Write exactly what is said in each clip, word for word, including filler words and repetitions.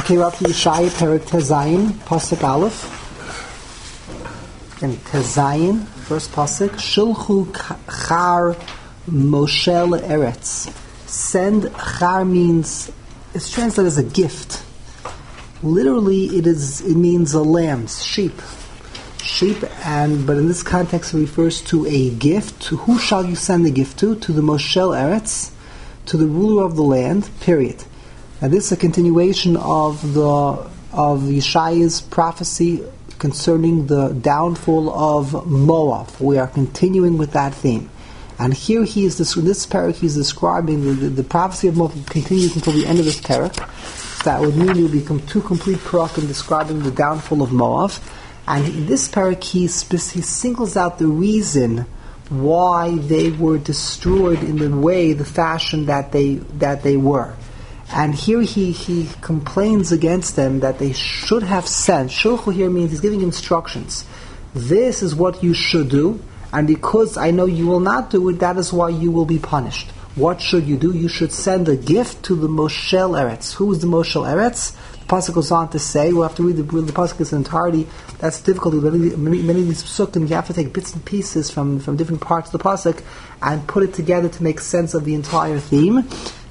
Okay, we're up to Yeshaya, Perek Tezayin, Pasuk Aleph. And Tezayin, first Pasuk. Shilchu Char Moshel Eretz. Send, Char means, it's translated as a gift. Literally, it is. It means a lambs, sheep. Sheep, and but in this context it refers to a gift. To who shall you send the gift to? To the Moshel Eretz, to the ruler of the land, period. And this is a continuation of the of Yeshaya's prophecy concerning the downfall of Moab. We are continuing with that theme. And here he is, this, this parak he is describing, the, the, the prophecy of Moab continues until the end of this parak. That would mean it would become two complete parakim describing the downfall of Moab. And in this parak he, he singles out the reason why they were destroyed in the way, the fashion that they that they were. And here he, he complains against them that they should have sent. Shulchu here means he's giving instructions. This is what you should do, and because I know you will not do it, that is why you will be punished. What should you do? You should send a gift to the Moshel Eretz. Who is the Moshel Eretz? The pasuk goes on to say, we'll have to read the, read the pasuk in its entirety. That's difficult. Many, many, many of these pasukim, you have to take bits and pieces from, from different parts of the pasuk and put it together to make sense of the entire theme.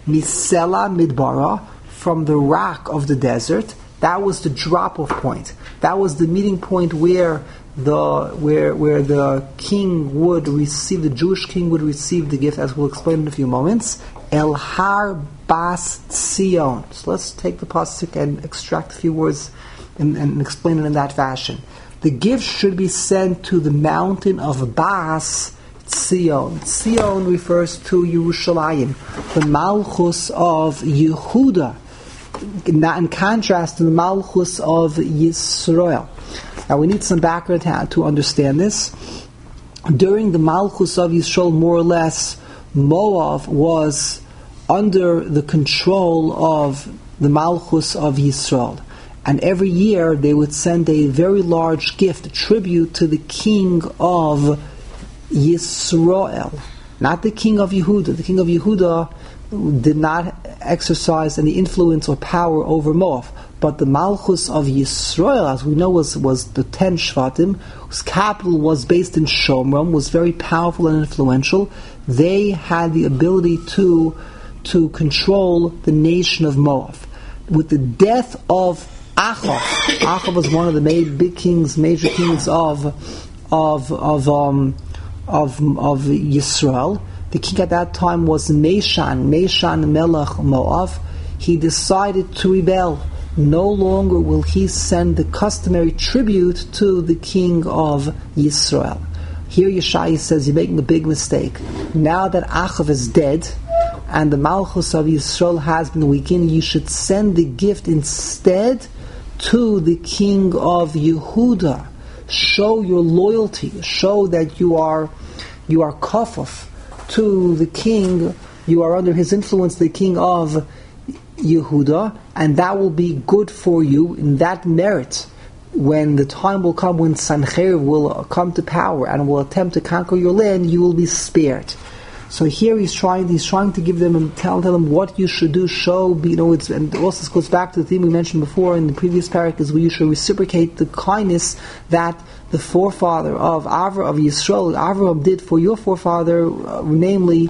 Misela Midbara, from the rock of the desert. That was the drop-off point. That was the meeting point where the where where the king would receive, the Jewish king would receive the gift, as we'll explain in a few moments. El Har Bas Tzion. So let's take the pasuk and extract a few words and, and explain it in that fashion. The gift should be sent to the mountain of Bas Tzion. Tzion refers to Yerushalayim, the Malchus of Yehuda, not in contrast to the Malchus of Yisrael. Now we need some background to understand this. During the Malchus of Yisrael, more or less, Moab was under the control of the Malchus of Yisrael. And every year they would send a very large gift, a tribute to the king of Yisrael, not the king of Yehuda. The king of Yehuda did not exercise any influence or power over Moab, but the Malchus of Yisrael, as we know, was, was the ten Shvatim, whose capital was based in Shomron, was very powerful and influential. They had the ability to to control the nation of Moab. With the death of Achav, Achav was one of the ma- big kings, major kings of of of um, of of Yisrael. The king at that time was Meshan, Meshan Melech Moab. He decided to rebel. No longer will he send the customary tribute to the king of Yisrael. Here Yeshaya says, you're making a big mistake. Now that Achav is dead, and the Malchus of Yisrael has been weakened, you should send the gift instead to the king of Yehuda. Show your loyalty. Show that you are you are kafaf to the king. You are under his influence, the king of Yehuda, and that will be good for you in that merit. When the time will come when Sancherib will come to power and will attempt to conquer your land, you will be spared. So here he's trying he's trying to give them and tell, tell them what you should do, show, you know, it's, and also this goes back to the theme we mentioned before in the previous parak, is where you should reciprocate the kindness that the forefather of Avram, of Yisrael, Avram did for your forefather, uh, namely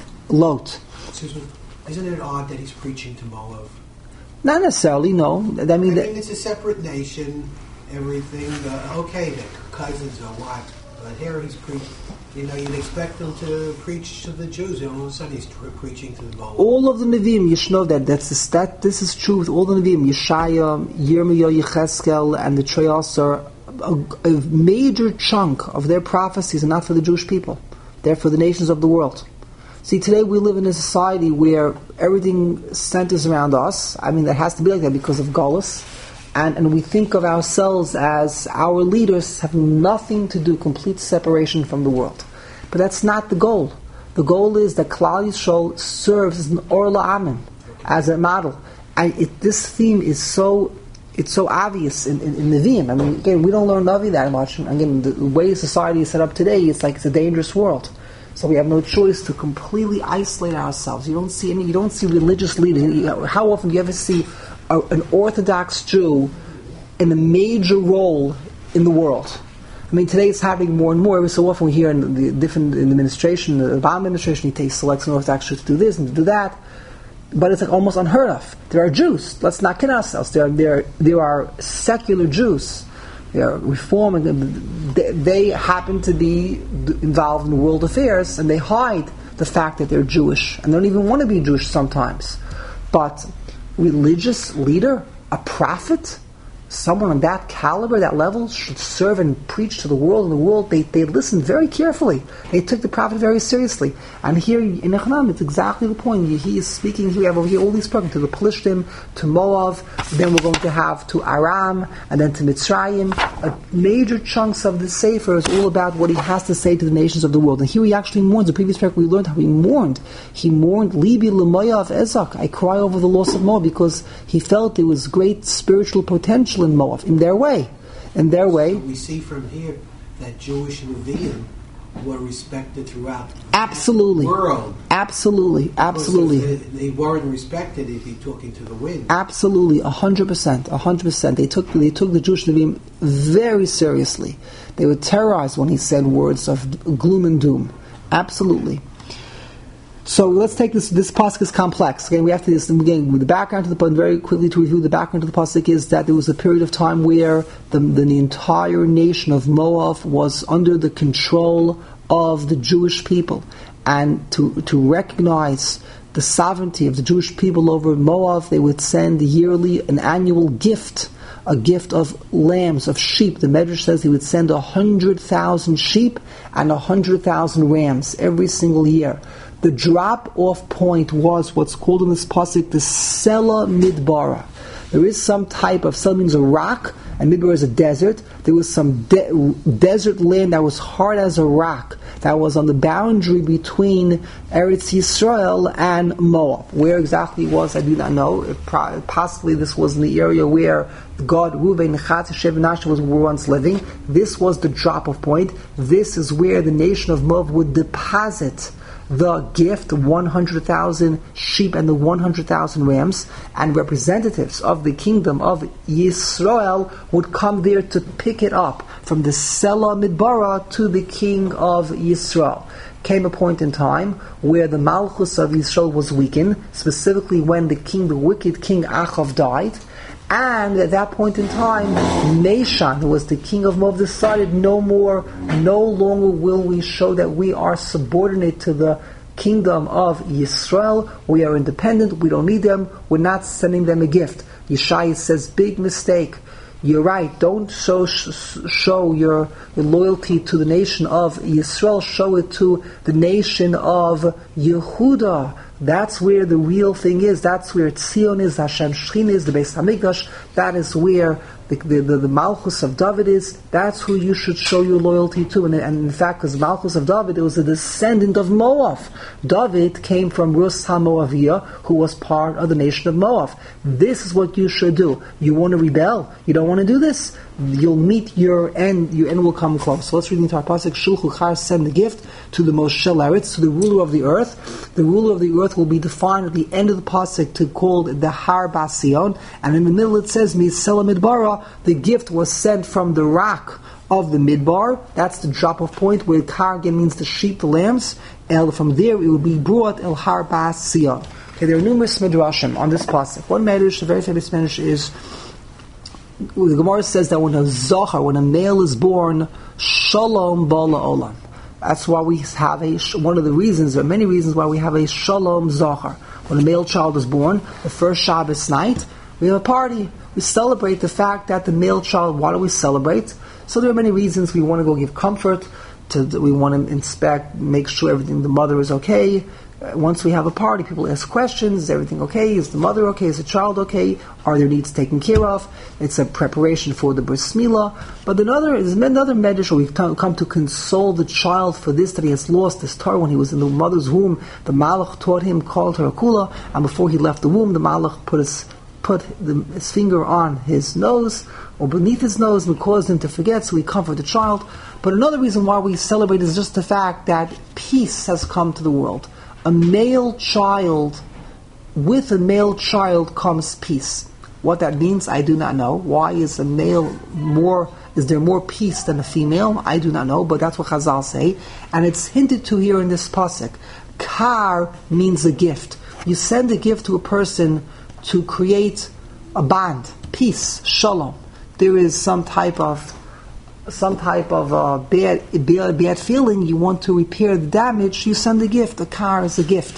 Lot. Excuse me, isn't it odd that he's preaching to Moab? Not necessarily, no. I mean, I mean that, it's a separate nation, everything, uh, okay, they're cousins or what, but here he's preaching. You know, you'd expect him to preach to the Jews, and all of a sudden he's pre- preaching to the Moab. All of the Nevi'im, you should know that that's the stat. This is true with all the Nevi'im. Yeshaya, Yirmiyah, Yecheskel, and the Treyas are a, a major chunk of their prophecies are not for the Jewish people. They're for the nations of the world. See, today we live in a society where everything centers around us. I mean, that has to be like that because of Golus. And, and we think of ourselves as our leaders having nothing to do, complete separation from the world. But that's not the goal. The goal is that Klal Yisrael serves as an Or La'amim, as a model. And it, this theme is so it's so obvious in, in, in Nevi'im. I mean, again, we don't learn Navi that much. And again, the way society is set up today, it's like it's a dangerous world. So we have no choice to completely isolate ourselves. You don't see any. You don't see religious leaders. How often do you ever see a, an Orthodox Jew in a major role in the world. I mean, today it's happening more and more. Every so often we hear in the different in the administration, the Obama administration, he takes selects an Orthodox Jew to do this and to do that. But it's like almost unheard of. There are Jews. Let's not kid ourselves. There are there there are secular Jews. They are reform, and they, they happen to be involved in world affairs, and they hide the fact that they're Jewish, and they don't even want to be Jewish sometimes. But religious leader, a prophet, someone on that caliber, that level, should serve and preach to the world. And the world, they, they listened very carefully. They took the prophet very seriously. And here in Echnaim, it's exactly the point. He is speaking here, we have over here all these spoken to the Pelishtim, to Moab, then we're going to have to Aram, and then to Mitzrayim. A major chunks of the Sefer is all about what he has to say to the nations of the world. And here he actually mourns. The previous paragraph we learned how he mourned. He mourned, Libi L'moya of Ezek. I cry over the loss of Moab, because he felt there was great spiritual potential in Moab, in their way. In their way. So we see from here that Jewish Nevi'im were respected throughout absolutely. the world. Absolutely, absolutely. They, they weren't respected if you're talking to the wind. Absolutely, a hundred percent, a hundred percent. They took they took the Jewish Nevi'im very seriously. They were terrorized when he said words of gloom and doom. Absolutely. So let's take this. This pasuk is complex. Again, we have to this again with the background to the pasuk. Very quickly to review the background to the pasuk is that there was a period of time where the, the, the entire nation of Moab was under the control of the Jewish people, and to to recognize the sovereignty of the Jewish people over Moab, they would send yearly an annual gift, a gift of lambs, of sheep. The Medrash says he would send a hundred thousand sheep and a hundred thousand rams every single year. The drop-off point was what's called in this pasuk the Sela Midbara. There is some type of, Sela means a rock, and Midbar is a desert. There was some de- desert land that was hard as a rock, that was on the boundary between Eretz Yisrael and Moab. Where exactly it was, I do not know. It pro- possibly this was in the area where God, Reuven, Chat, Shev, and Asher was were once living. This was the drop-off point. This is where the nation of Moab would deposit the gift, one hundred thousand sheep and the one hundred thousand rams, and representatives of the kingdom of Yisrael would come there to pick it up from the Sela Midbara to the king of Yisrael. Came a point in time where the Malchus of Yisrael was weakened, specifically when the king, the wicked king Achav died. And at that point in time, Nashan, who was the king of Moab, decided no more, no longer will we show that we are subordinate to the kingdom of Yisrael. We are independent. We don't need them. We're not sending them a gift. Yeshaya says, big mistake. You're right. Don't show, show your, your loyalty to the nation of Yisrael. Show it to the nation of Yehuda. That's where the real thing is. That's where Tzion is, Hashem Shechina is, the Beis Hamikdash. That is where the, the, the, the Malchus of David is. That's who you should show your loyalty to. And, and in fact, because Malchus of David, it was a descendant of Moab. David came from Rus HaMoaviyah, who was part of the nation of Moab. This is what you should do. You want to rebel? You don't want to do this? You'll meet your end. Your end will come close. So let's read the entire pasuk. Shulchu Char, send the gift to the Moshe Laretz, to the ruler of the earth. The ruler of the earth will be defined at the end of the pasuk to called the Har Basion, and in the middle it says Misela Midbara. The gift was sent from the rock of the Midbar. That's the drop-off point where Kar again means the sheep, the lambs. El from there it will be brought El Har Basion. Okay, there are numerous midrashim on this pasuk. One midrash, a very famous midrash, is the Gemara says that when a zohar, when a male is born, shalom bala olam. That's why we have a, one of the reasons, there are many reasons why we have a shalom zohar. When a male child is born, the first Shabbos night, we have a party. We celebrate the fact that the male child, why do we celebrate? So there are many reasons. We want to go give comfort, to, we want to inspect, make sure everything, the mother is okay. Once we have a party, people ask questions. Is everything okay? Is the mother okay? Is the child okay? Are their needs taken care of? It's a preparation for the bris milah. But another is another medrash where we've come to console the child for this, that he has lost his Torah when he was in the mother's womb. The Malach taught him, called her Akula, and before he left the womb, the Malach put his put the, his finger on his nose or beneath his nose and caused him to forget, so we comfort the child. But another reason why we celebrate is just the fact that peace has come to the world. A male child, with a male child comes peace. What that means, I do not know. Why is a male more, is there more peace than a female? I do not know, but that's what Chazal say. And it's hinted to here in this pasuk. Kar means a gift. You send a gift to a person to create a bond, peace, shalom. There is some type of some type of uh, bad, bad bad feeling. You want to repair the damage. You send a gift. A kar is a gift.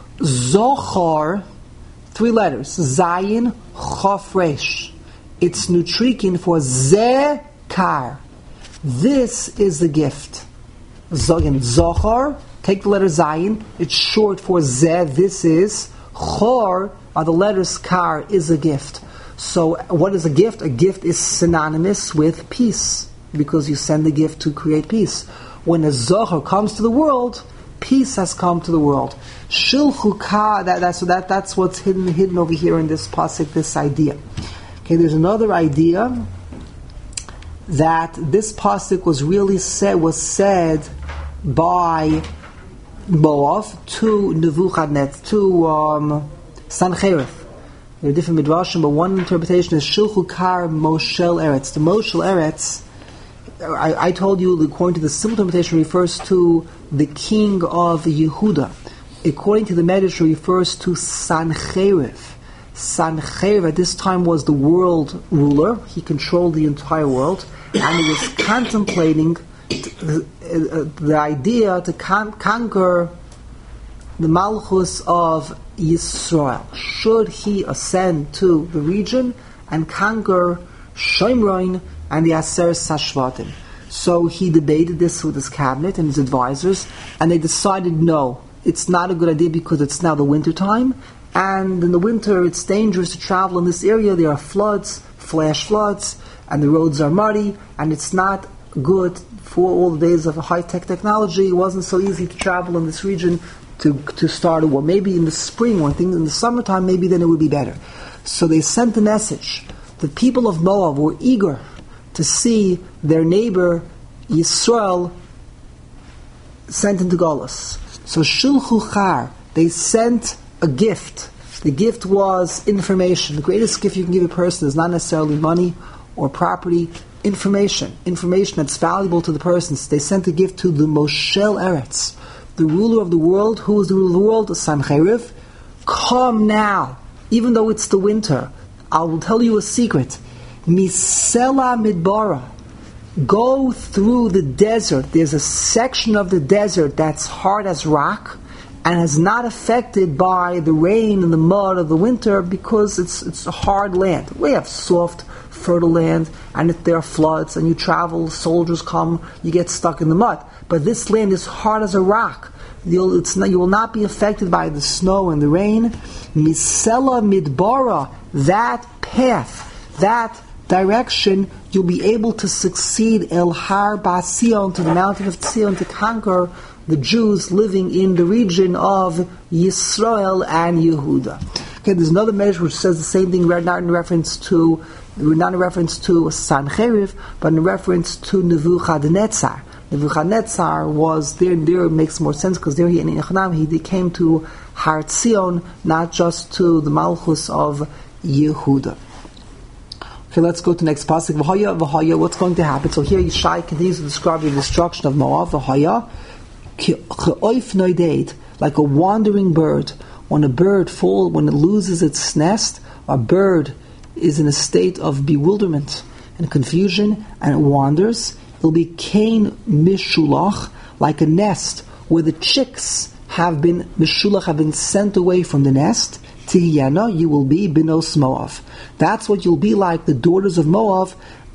Zochar, three letters. Zayin Chof Resh. It's nutrikin for ze kar. This is the gift. Zogin Zochar. Take the letter Zayin. It's short for ze. This is Chor. Are the letters kar is a gift. So what is a gift? A gift is synonymous with peace, because you send a gift to create peace. When a zohar comes to the world, peace has come to the world. Shilchu ka, that, that's, that, that's what's hidden hidden over here in this pasuk, this idea. Okay, there's another idea that this pasuk was really said, was said by Moav to Nebuchadnezzar, to um, Sancherib. There are different midrashim, but one interpretation is Shilchu Kar Moshel Eretz. The Moshel Eretz, I, I told you, according to the simple interpretation, refers to the king of Yehuda. According to the Medrash, it refers to Sancherib. Sancherib at this time was the world ruler. He controlled the entire world, and he was contemplating the, the idea to con- conquer the Malchus of Yisrael. Should he ascend to the region and conquer Shomron and the Aseret Hashvatim? So he debated this with his cabinet and his advisors, and they decided no, it's not a good idea because it's now the winter time, and in the winter it's dangerous to travel in this area. There are floods, flash floods, and the roads are muddy, and it's not good for all the days of high-tech technology. It wasn't so easy to travel in this region to to start a war. Maybe in the spring, when things in the summertime, maybe then it would be better. So they sent a message. The people of Moab were eager to see their neighbor Yisrael sent into Golus. So Shilchu Char, they sent a gift. The gift was information. The greatest gift you can give a person is not necessarily money or property. Information. Information that's valuable to the person. So they sent a gift to the Moshel Eretz, the ruler of the world. Who is the ruler of the world? Sancherib. Come now, even though it's the winter. I will tell you a secret. Misela Midbara. Go through the desert. There's a section of the desert that's hard as rock and is not affected by the rain and the mud of the winter because it's it's a hard land. We have soft, fertile land, and if there are floods and you travel, soldiers come, you get stuck in the mud. But this land is hard as a rock. You'll, it's not, you will not be affected by the snow and the rain. Misela Midbara, that path, that direction, you'll be able to succeed El Har Ba'Sion, to the mountain of Tzion, to conquer the Jews living in the region of Yisrael and Yehuda. Okay, there's another measure which says the same thing, not in reference to not in reference to Sancherib, but in reference to Nebuchadnezzar. Nebuchadnezzar was there. There it makes more sense because there he in Echnam he came to Har Tzion, not just to the Malchus of Yehuda. Okay, let's go to the next pasuk. V'haya, v'haya. What's going to happen? So here Yishai continues to describe the destruction of Moab. V'haya, ke'oif noideid, like a wandering bird. When a bird falls, when it loses its nest, a bird is in a state of bewilderment and confusion, and it wanders. It'll be kain mishulach, like a nest where the chicks have been mishulach, have been sent away from the nest. Tihiyana, you will be binos Moab. That's what you'll be like, the daughters of Moab.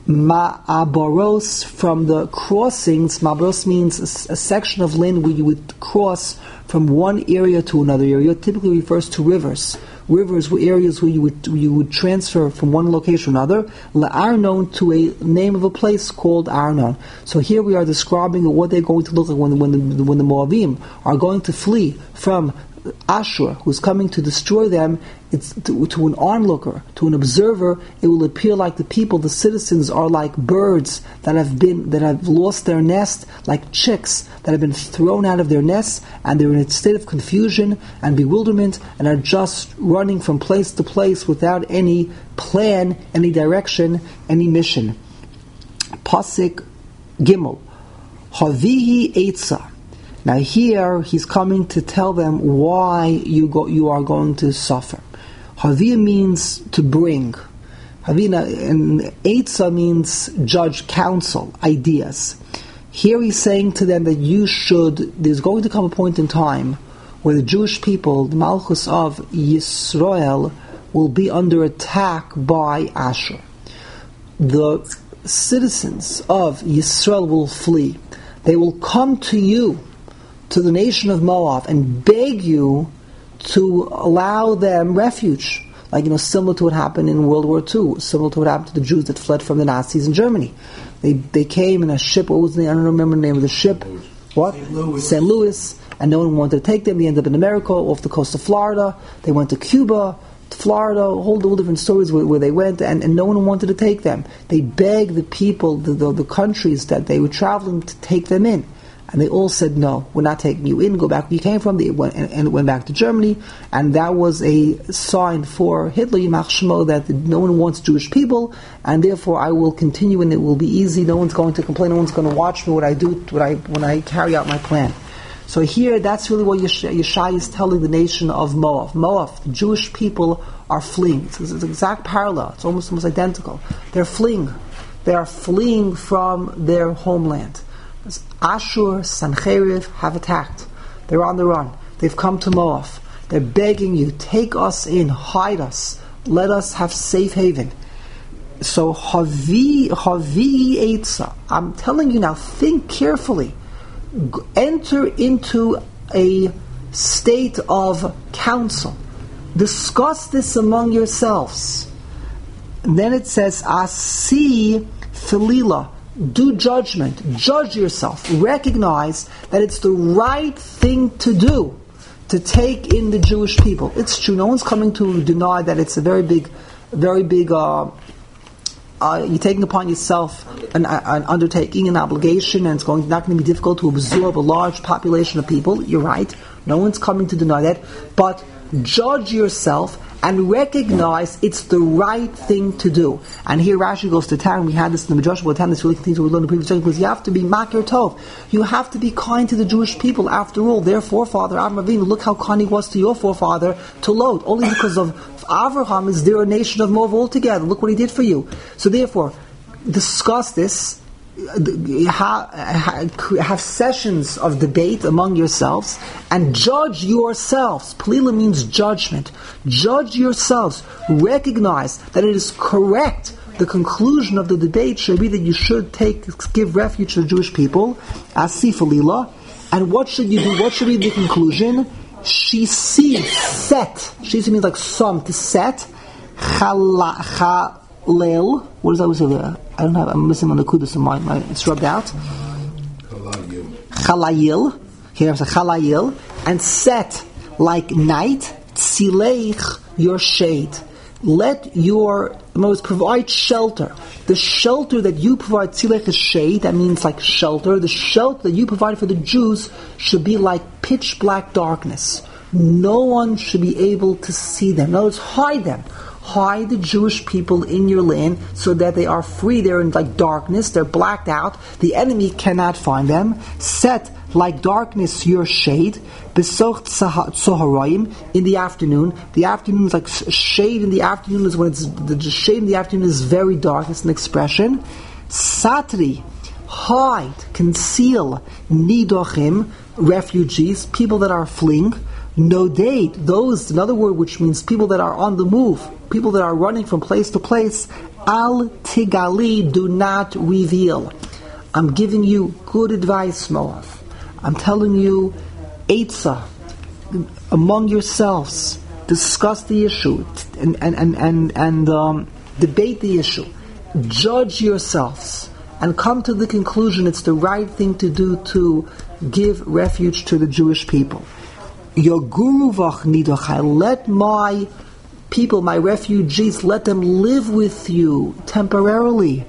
Ma'aboros, from the crossings. Ma'aboros means a, a section of land where you would cross from one area to another area. It typically refers to rivers. Rivers were areas where you would you would transfer from one location to another. La'arnon, to a name of a place called Arnon. So here we are describing what they're going to look like when when the, when the Moabim are going to flee from Ashur, who's coming to destroy them, it's to, to an onlooker, to an observer, it will appear like the people, the citizens, are like birds that have been that have lost their nest, like chicks that have been thrown out of their nests, and they're in a state of confusion and bewilderment, and are just running from place to place without any plan, any direction, any mission. Pasuk Gimel, Havihi Eitzah. Now here he's coming to tell them why you go, you are going to suffer. Havia means to bring. Havina and Eitzah means judge, counsel, ideas. Here he's saying to them that you should. There's going to come a point in time where the Jewish people, the Malchus of Yisrael, will be under attack by Ashur. The citizens of Yisrael will flee. They will come to you, to the nation of Moab, and beg you to allow them refuge. Like, you know, similar to what happened in World War Two, similar to what happened to the Jews that fled from the Nazis in Germany. They they came in a ship, what was the name? I don't remember the name of the ship. What? Saint Louis. Saint Louis, and no one wanted to take them. They ended up in America, off the coast of Florida. They went to Cuba, to Florida, a whole, whole different stories where, where they went, and, and no one wanted to take them. They begged the people, the, the, the countries that they were traveling, to take them in. And they all said, no, we're not taking you in, go back where you came from. They went, and, and went back to Germany. And that was a sign for Hitler, Yimach Shmo, that no one wants Jewish people, and therefore I will continue and it will be easy. No one's going to complain, no one's going to watch me what I do what I, when I carry out my plan. So here, that's really what Yeshai is telling the nation of Moab. Moab, the Jewish people are fleeing. It's, it's an exact parallel. It's almost, almost identical. They're fleeing. They are fleeing from their homeland. Ashur, Sancheriv have attacked. They're on the run. They've come to Moab. They're begging you, take us in, hide us, let us have safe haven. So, Havi, Havi Eitzah, I'm telling you now, think carefully. Enter into a state of counsel. Discuss this among yourselves. And then it says, Asi Philila. Do judgment. Judge yourself. Recognize that it's the right thing to do to take in the Jewish people. It's true. No one's coming to deny that it's a very big, very big. Uh, uh, you're taking upon yourself an, an undertaking, an obligation, and it's going not going to be difficult to absorb a large population of people. You're right. No one's coming to deny that. But judge yourself and recognize it's the right thing to do. And here Rashi goes to town. We had this in the Midrash. We'll this really continues. We learned in the previous section because you have to be makir tov. You have to be kind to the Jewish people. After all, their forefather Avraham Avinu. Look how kind he was to your forefather to Lot. Only because of Avraham is there a nation of Moab altogether. Look what he did for you. So therefore, discuss this. Have sessions of debate among yourselves and judge yourselves. Pelila means judgment. Judge yourselves. Recognize that it is correct. The conclusion of the debate should be that you should take give refuge to the Jewish people. Asi Pelila. And what should you do? What should be the conclusion? She sees set. She means like some to set. Chala. Lil, what does that say there? I don't have, I'm missing on the kudus in my, my, it's rubbed out. Chalayil. Chalayil. Here I say chalayil. And set, like night, tzileich, your shade. Let your, most provide shelter. The shelter that you provide, tzileich is shade, that means like shelter. The shelter that you provide for the Jews should be like pitch black darkness. No one should be able to see them. In other words, hide them. Hide the Jewish people in your land so that they are free. They're in like darkness. They're blacked out. The enemy cannot find them. Set like darkness your shade. Besoch tzoharayim in the afternoon. The afternoon is like shade in the afternoon is when it's the shade in the afternoon is very dark. It's an expression. Satri, hide, conceal. Nidochim, refugees, people that are fleeing. No date, those, another word which means people that are on the move, people that are running from place to place. Al tigali, do not reveal. I'm giving you good advice, Moab. I'm telling you, Eitzah, among yourselves, discuss the issue and and and and, and um, debate the issue. Judge yourselves and come to the conclusion it's the right thing to do to give refuge to the Jewish people. Yoguru v'chnidachai, let my people, my refugees, let them live with you temporarily.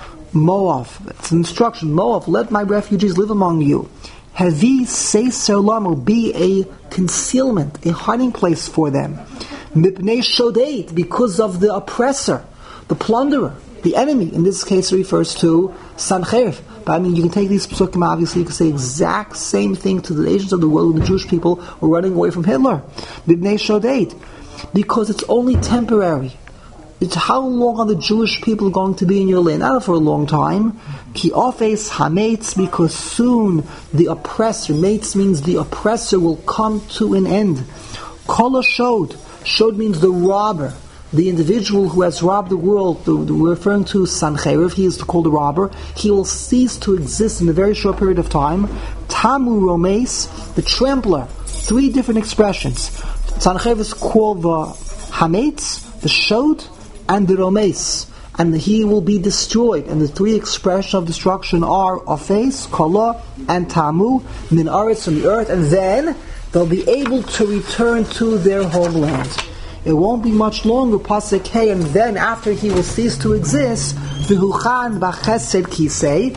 Moav, it's an instruction. Moav, let my refugees live among you. Havi seiser lamo, be a concealment, a hiding place for them. Mipnei shodeit, because of the oppressor, the plunderer, the enemy. In this case, it refers to Sancherv. But I mean, you can take these psukim, obviously, you can say exact same thing to the nations of the world when the Jewish people were running away from Hitler. Mipnei shodeit, because it's only temporary. It's how long are the Jewish people going to be in your land? Not for a long time. Ki ofes hametz, because soon the oppressor, mates means the oppressor, will come to an end. Kol shod, shod means the robber, the individual who has robbed the world. The, the, we're referring to Sancherv, he is called a robber. He will cease to exist in a very short period of time. Tamu romes, the trampler. Three different expressions. Sancherv is called the hametz, the shod, and the romes, and he will be destroyed. And the three expressions of destruction are Ofes, Kala, and Tamu, min aretz, from the earth, and then they'll be able to return to their homeland. It won't be much longer, Pasuk Hey, and then after he will cease to exist, V'huchan b'chesed kisei,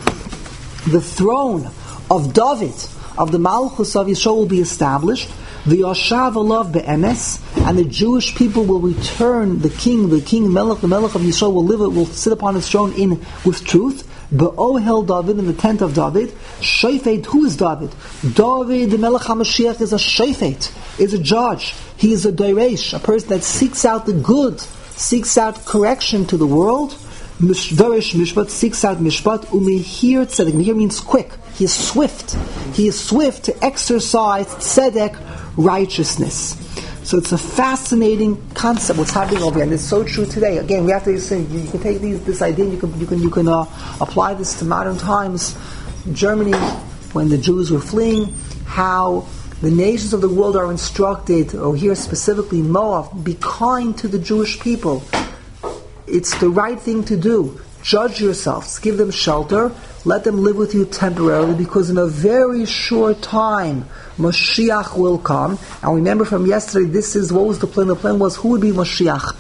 the throne of David, of the Malchus of Yisrael, will be established. The Yoshav alav be'emes, and the Jewish people will return. The king, the king Melech, the Melech of Yisrael will live, will sit upon his throne in with truth. Be'ohel David, in the tent of David. Shofet, who is David? David, the Melech HaMashiach, is a shofet, is a judge. He is a dairesh, a person that seeks out the good, seeks out correction to the world. Dairesh mishpat, seeks out mishpat. Umehir tzedek. Mehir means quick. He is swift. He is swift to exercise tzedek, righteousness. So it's a fascinating concept what's happening over here, and it's so true today. Again, we have to say, you, you can take these, this idea, you can you can you can uh, apply this to modern times. Germany, when the Jews were fleeing, how the nations of the world are instructed, or here specifically Moab, be kind to the Jewish people. It's the right thing to do. Judge yourselves, give them shelter, let them live with you temporarily, because in a very short time Mashiach will come. And remember from yesterday, this is what was the plan. The plan was who would be Mashiach?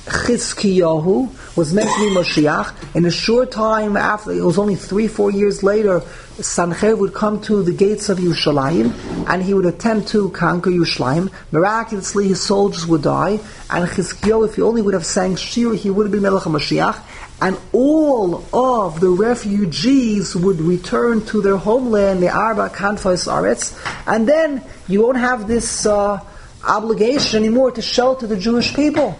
Chizkiyahu was meant to be Mashiach. In a short time after, it was only three, four years later, Sancherv would come to the gates of Yerushalayim, and he would attempt to conquer Yerushalayim. Miraculously, his soldiers would die, and Chizkiyahu, if he only would have sang Shir, he would have been Melech HaMashiach, and all of the refugees would return to their homeland, the Arba Kanfos Aretz, and then you won't have this uh, obligation anymore to shelter the Jewish people.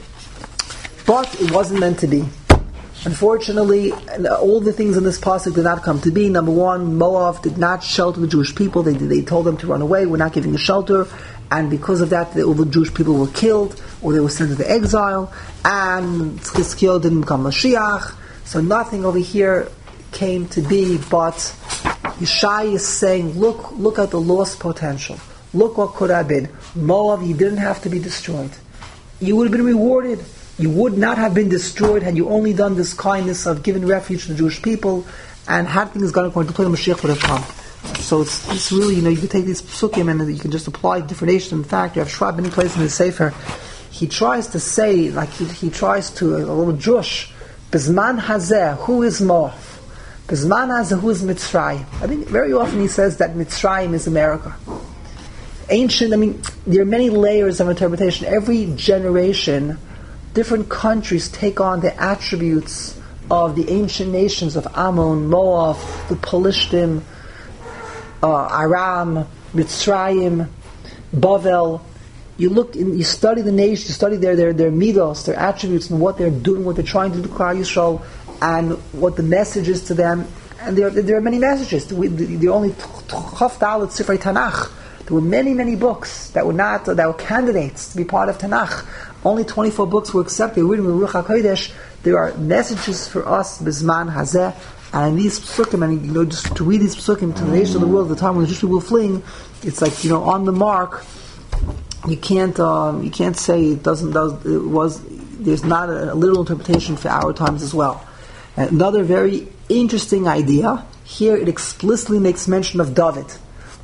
But it wasn't meant to be. Unfortunately, all the things in this pasuk did not come to be. Number one, Moab did not shelter the Jewish people. They they told them to run away. We're not giving a shelter. And because of that, all the Jewish people were killed, or they were sent into exile. And Chizkiyahu didn't become Mashiach. So nothing over here came to be. But Yeshai is saying, look, look at the lost potential. Look what could have been. Moab, you didn't have to be destroyed. You would have been rewarded. You would not have been destroyed had you only done this kindness of giving refuge to the Jewish people, and had things gone according to plan, Mashiach would have come. So it's, it's really, you know, you can take these psukim and you can just apply different nations. In fact, you have Schwab many places in the Sefer. He tries to say, like he, he tries to, a little Jewish, Bizman Hazeh, who is Moab? Bizman Hazeh, who is Mitzrayim? I think very often he says that Mitzrayim is America. Ancient, I mean, there are many layers of interpretation. Every generation, different countries take on the attributes of the ancient nations of Ammon, Moab, the Pelishtim, uh, Aram, Mitzrayim, Bavel. You look, in, you study the nation, you study their their their midos, their attributes, and what they're doing, what they're trying to do to Klal Yisrael, and what the message is to them. And there there are many messages. The only Chaf Dalet Sifrei Tanakh. There were many many books that were not that were candidates to be part of Tanakh. Only twenty-four books were accepted. Reading the Ruach HaKodesh, there are messages for us, Bizman Hazeh, and in these psukim, and you know, just to read these psukim to the nation of the world at the time when the Jewish people were fleeing, it's like, you know, on the mark. You can't, um, you can't say it doesn't. Does it was? There's not a, a literal interpretation for our times as well. Another very interesting idea here. It explicitly makes mention of David.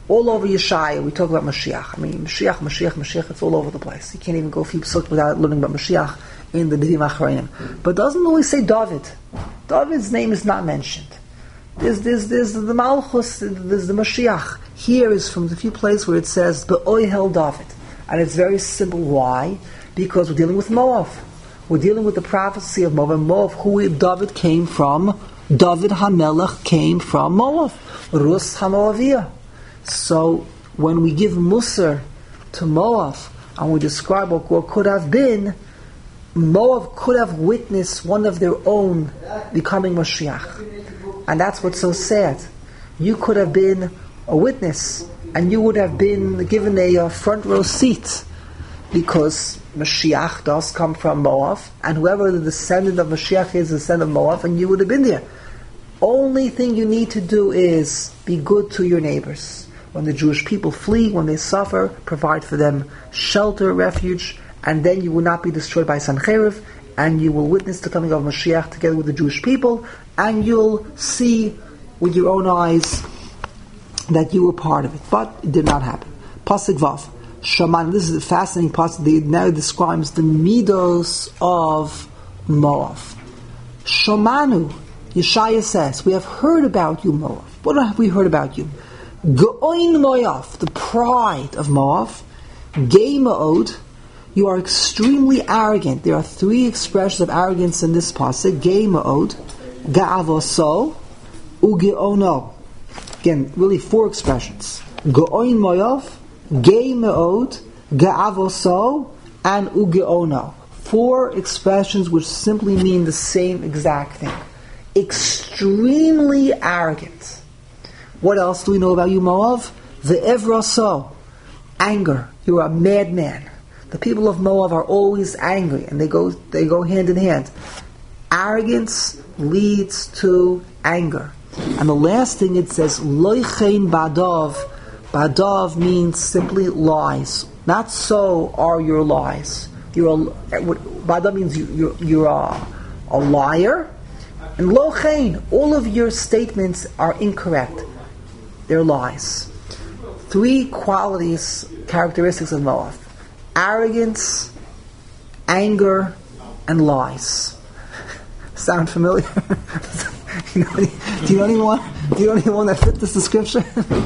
All over Yeshaya, we talk about Mashiach. I mean, Mashiach, Mashiach, Mashiach, it's all over the place. You can't even go a few psukim without learning about Mashiach in the Nevi'im Acharayim. But it doesn't always say David. David's name is not mentioned. There's, there's, there's the Malchus, there's the Mashiach. Here is from the few places where it says, Be'oihel David. And it's very simple. Why? Because we're dealing with Moab. We're dealing with the prophecy of Moab. And Moab, who David came from, David HaMelech came from Moab. Rus HaMoaviyah. So when we give Musar to Moab, and we describe what, what could have been, Moab could have witnessed one of their own becoming Mashiach. And that's what's so sad. You could have been a witness, and you would have been given a, a front row seat, because Mashiach does come from Moab, and whoever the descendant of Mashiach is, the descendant of Moab, and you would have been there. Only thing you need to do is be good to your neighbors. When the Jewish people flee, when they suffer, provide for them shelter, refuge, and then you will not be destroyed by Sancheriv, and you will witness the coming of Mashiach together with the Jewish people, and you'll see with your own eyes that you were part of it. But it did not happen. Pasuk Vav. Shaman, this is a fascinating pasuk. It now describes the midos of Moab. Shamanu, Yeshaya says, we have heard about you, Moab. What have we heard about you? Go'oin Moab, the pride of Moab. Gei Ma'od, you are extremely arrogant. There are three expressions of arrogance in this pasuk. Gei Ma'od, Ga'avoso, Uge'ono. Again, really four expressions. Go'oin Moab, Gei Me'od, Ga'avoso, and Uge'ono. Four expressions which simply mean the same exact thing. Extremely arrogant. What else do we know about you, Moab? Ve'evraso, anger. You're a madman. The people of Moab are always angry, and they go they go hand in hand. Arrogance leads to anger. And the last thing it says, Loichein Badav. Badav means simply lies. Not so are your lies. You're a, Badav means you, you're, you're a, a liar. And Lochein, all of your statements are incorrect. They're lies. Three qualities, characteristics of Moab. Arrogance, anger, and lies. Sound familiar? Do you know any, do you know anyone? Do you know anyone that fit this description?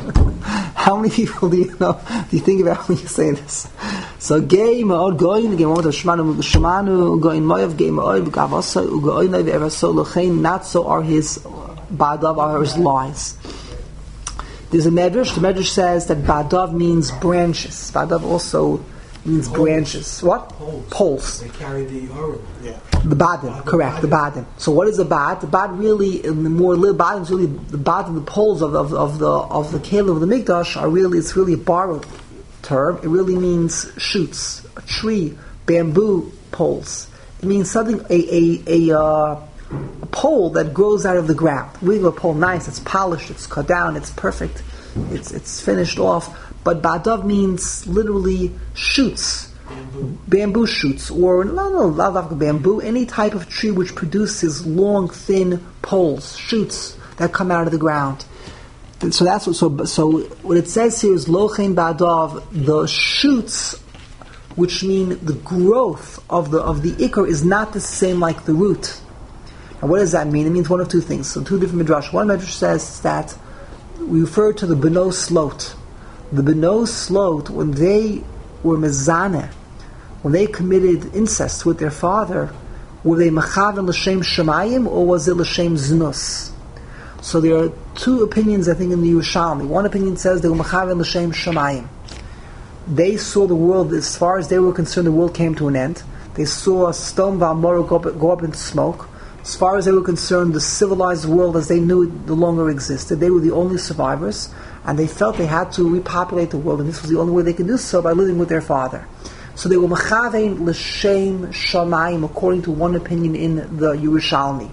How many people do you know? Do you think about when you say this? So, gay ma'od goyin, gay ma'od shmanu shmanu goyin ma'av gay ma'od gavasa ugoyin ve'evaso lochein. Not so are his badav, are his lies. There's a medrash. The medrash says that badav means branches. Badav also means poles. Branches. What? Poles. Poles. They carry the oil. Yeah. The badim, correct, the badim. So what is a bad? The bad really, in the more little badim, is really the badim, the poles of, of, of the of the kelim of the mikdash are really, it's really a borrowed term. It really means shoots, a tree, bamboo poles. It means something, a a a, uh, a pole that grows out of the ground. We have a pole nice, it's polished, it's cut down, it's perfect, it's it's finished off. But badav means literally shoots. Bamboo. bamboo shoots, or no, no, not bamboo, any type of tree which produces long, thin poles, shoots that come out of the ground. And so that's what. So, so what it says here is lochein badav. The shoots, which mean the growth of the of the ikar, is not the same like the root. Now, what does that mean? It means one of two things. So, two different midrash. One midrash says that we refer to the Beno Slot. The Beno Slot, when they were mezaneh, when they committed incest with their father, were they mechaven l'shem shemayim, or was it l'shem znus? So there are two opinions, I think, in the Yerushalmi. One opinion says they were mechaven l'shem shemayim. They saw the world, as far as they were concerned, the world came to an end. They saw Sodom v'Amorah go, go up in smoke. As far as they were concerned, the civilized world as they knew it no longer existed. They were the only survivors, and they felt they had to repopulate the world, and this was the only way they could do so, by living with their father. So they were mechavein l'shem shamayim, according to one opinion in the Yerushalmi.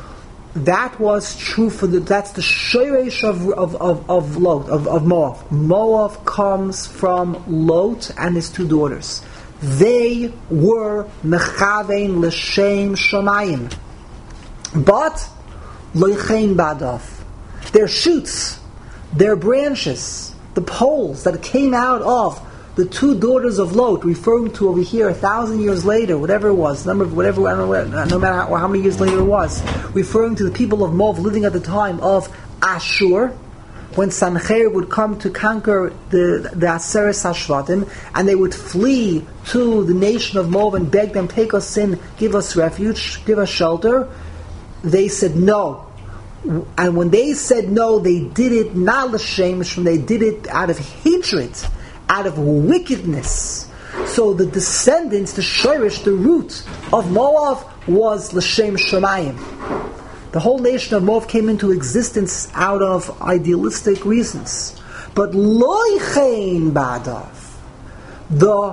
That was true for the. That's the shoresh of of of, of Lot of, of Moab. Moab comes from Lot and his two daughters. They were mechavein l'shem shamayim, but loichein badav. They're shoots, they're branches, the poles that came out of the two daughters of Lot, referring to over here a thousand years later, whatever it was, number of whatever, I don't know, no matter how, how many years later it was, referring to the people of Moab living at the time of Ashur, when Sancherib would come to conquer the the Aseres Hashvatim, and they would flee to the nation of Moab and beg them, take us in, give us refuge, give us shelter. They said no. And when they said no, they did it not l'shem mishum, they did it out of hatred, out of wickedness. So the descendants, the shorish, the root of Moab was l'shem shamayim. The whole nation of Moab came into existence out of idealistic reasons. But loichein ba'adav, the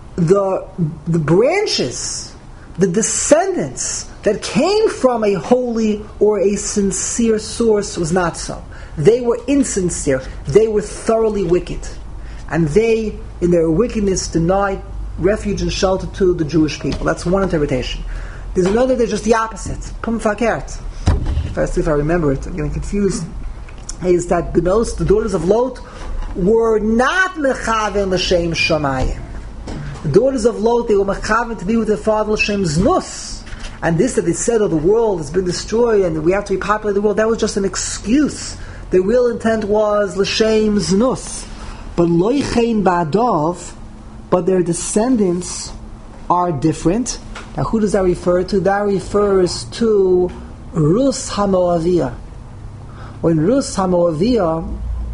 the the branches, the descendants that came from a holy or a sincere source was not so. They were insincere. They were thoroughly wicked. And they, in their wickedness, denied refuge and shelter to the Jewish people. That's one interpretation. There's another that's just the opposite. Pum fakert. If I see if I remember it, I'm getting confused. Is that Benos, the daughters of Lot, were not mechaven l'shem shamayim. The daughters of Lot, they were mechaven to be with their father l'shem znus. And this that they said, oh, the world has been destroyed and we have to repopulate the world, that was just an excuse. Their real intent was l'shem znus. But loichein ba'adav, but their descendants are different. Now who does that refer to? That refers to Rus HaMoaviyah. When Rus HaMoaviyah,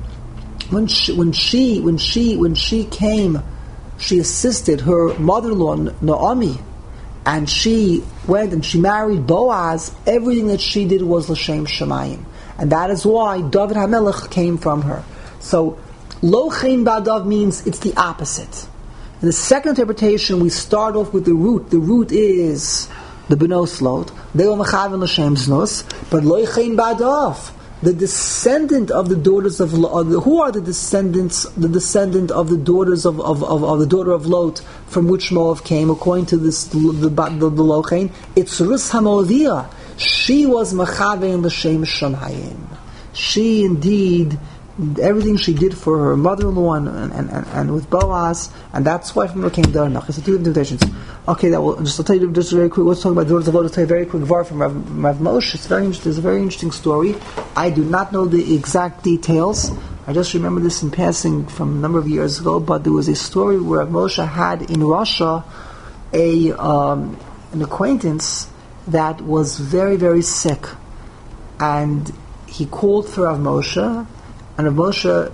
when she, when she, when she, when she came, she assisted her mother-in-law Naomi, and she went and she married Boaz. Everything that she did was l'shem shamayim, and that is why David HaMelech came from her. So Lo Chein Ba'adav means it's the opposite. In the second interpretation, we start off with the root. The root is the Benos Lot. They were mechaven l'shem znus, but Lo Chein Ba'adav, the descendant of the daughters of Lot. Who are the descendants? The descendant of the daughters of of, of, of the daughter of Lot, from which Moab came, according to this the the, the, the Lo Chein. It's Rus HaMoaviyah. She was mechaven l'shem shamayim. She indeed, everything she did for her mother-in-law and, and, and, and with Boaz, and that's why from her came Darnach. It's two invitations. Okay, that will just I'll tell you just very quick. Let's talk about the daughters of Lot. I'll tell you a very quick var from Rav, Rav Moshe. It's very interesting. It's a very interesting story. I do not know the exact details. I just remember this in passing from a number of years ago. But there was a story where Rav Moshe had in Russia a um, an acquaintance that was very very sick, and he called for Rav Moshe. And Rav Moshe,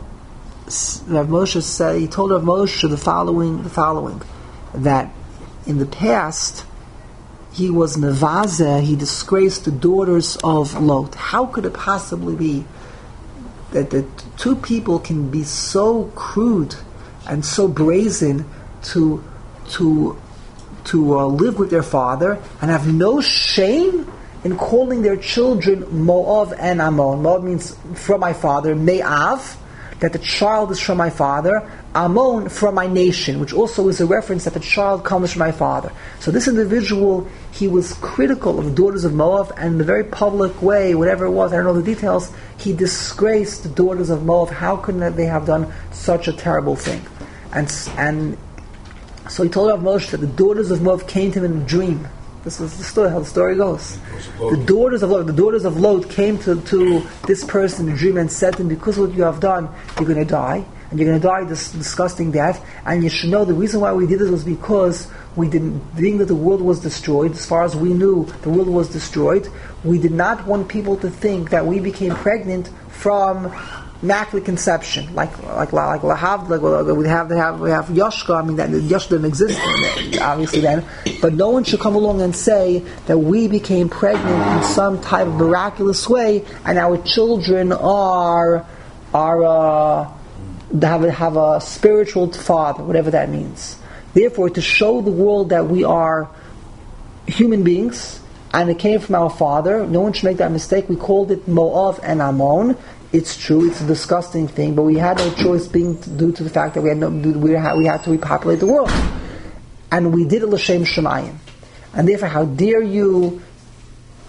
Rav Moshe said, he told Rav Moshe the following, the following, that in the past he was Nevazeh, he disgraced the daughters of Lot. How could it possibly be that the two people can be so crude and so brazen to to to uh, live with their father and have no shame in calling their children Moav and Ammon? Moav means from my father, Me'av, that the child is from my father, Ammon from my nation, which also is a reference that the child comes from my father. So this individual, he was critical of the daughters of Moav, and in a very public way, whatever it was, I don't know the details, he disgraced the daughters of Moav. How could they have done such a terrible thing? And and so he told Rav Moshe that the daughters of Moav came to him in a dream. This is the story, how the story goes. The daughters of Lot, the daughters of Lot came to, to this person in a dream and said to him, because of what you have done, you're going to die, and you're going to die this disgusting death, and you should know the reason why we did this was because we didn't, being that the world was destroyed, as far as we knew, the world was destroyed, we did not want people to think that we became pregnant from immaculate conception, like like like lahav, like we have they have we have Yoshka. I mean, that Yoshka didn't exist obviously then, but no one should come along and say that we became pregnant in some type of miraculous way, and our children are are uh, have a, have a spiritual father, whatever that means. Therefore, to show the world that we are human beings and it came from our father, no one should make that mistake. We called it Moav and Ammon. It's true, it's a disgusting thing, but we had no choice being due to the fact that we had no, we had, we had to repopulate the world. And we did it l'shem shamayim. And therefore, how dare you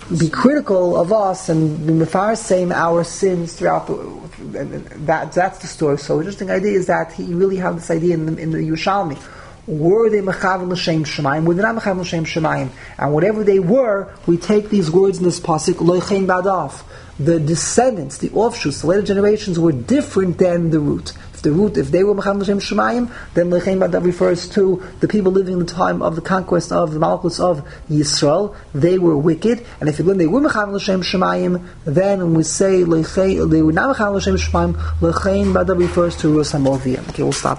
be critical of us and be mefar same our sins throughout the, and that that's the story. So the interesting idea is that he really had this idea in the, in the Yerushalmi. Were they mechav l'shem shemayim? Were they not mechav l'shem shemayim? And whatever they were, we take these words in this pasuk loichein badaf. The descendants, the offshoots, the later generations were different than the root. If the root, if they were mechav l'shem shemayim, then loichein badaf refers to the people living in the time of the conquest of the Malchus of Yisrael. They were wicked, and if you learn they were mechav l'shem shemayim, then when we say loichein, they were not mechav l'shem shemayim, loichein badaf refers to Rus HaMoavim. Okay, we'll stop.